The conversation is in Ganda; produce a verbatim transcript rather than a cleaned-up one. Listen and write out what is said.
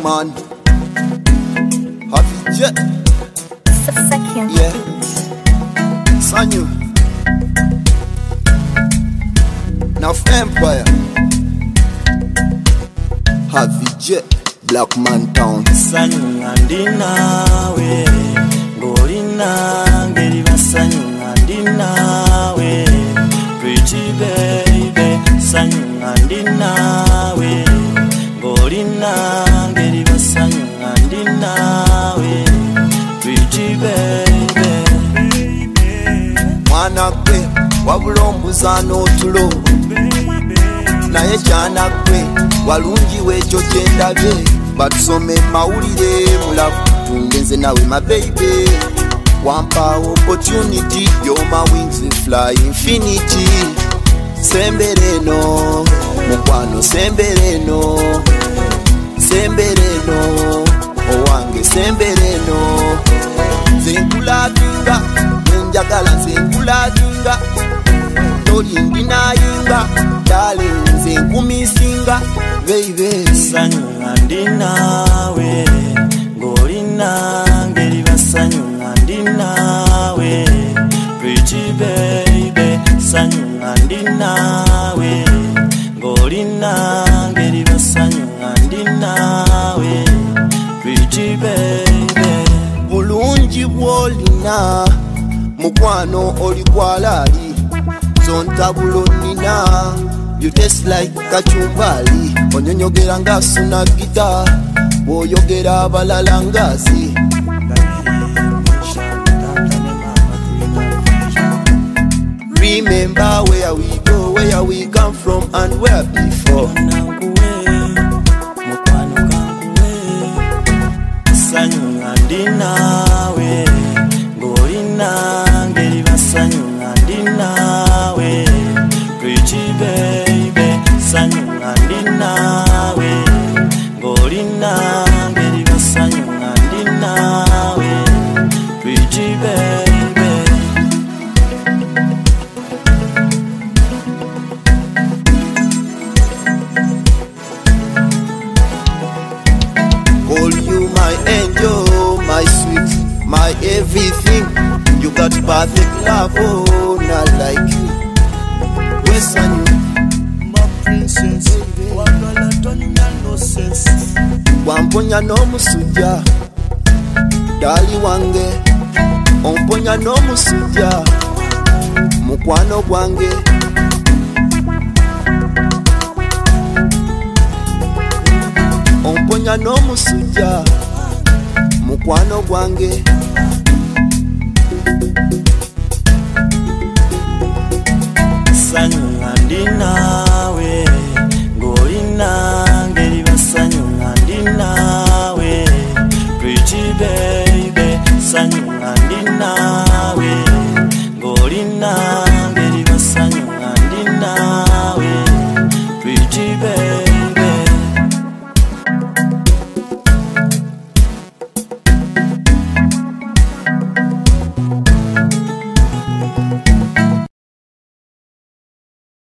man. Happy jet. Second. Yeah. Sanyu. Now Empire. Happy jet. Black man town. Sanyu andina we. Gorina ngeri basanyu andina we. Pretty baby. Sanyu andina we. Gorina ngeri basanyu andina we. Pretty baby. Mwana kwe wabulombuza n'otulo naye kyana kwe walungi wekyo kyendabye batusome mawulire mulavu tungenze nawe my baby wampa opportunity you're my wings will fly infinity sembereno mukwano sembereno sembereno owange sembereno zenkulavinga nenjagala zenkulavinga tolindi nayinga dale zenkumisinga baby sanyu andinawe ngolina ngeri basanyu andinawe pretty baby sanyu andinawe ngolina ngeri basanyu andinawe pretty baby bulungi bwolina mukwano oli kwalali zontabulo nina you taste like kachumbali onyonyogera nga suna gita boyogera abalala ngazi remember where we go where we come from and where before mukwano kanguwe sanyu andinawe ngolina ngeri basanyu andinawe pretty baby sanyu andinawe ngolina ngeri basanyu andinawe pretty baby call you my angel my sweet my everything you got perfect love oh not like you Sanyu, my princess, wagala tonina no sense. wamponya no musujja, dali wange, omponya no musujja, mukwano gwange. Omponya no musujja, mukwano gwange. Sanyu andinawe ngolina ngeri basanyu andinawe pretty baby sanyu andinawe ngolina